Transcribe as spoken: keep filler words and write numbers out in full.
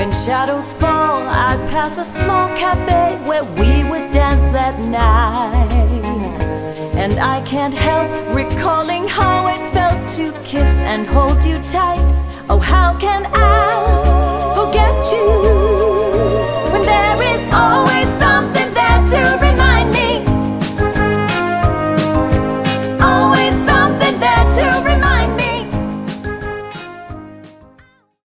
When shadows fall, I'd pass a small cafe where we would dance at night. And I can't help recalling how it felt to kiss and hold you tight. Oh, how can I forget you?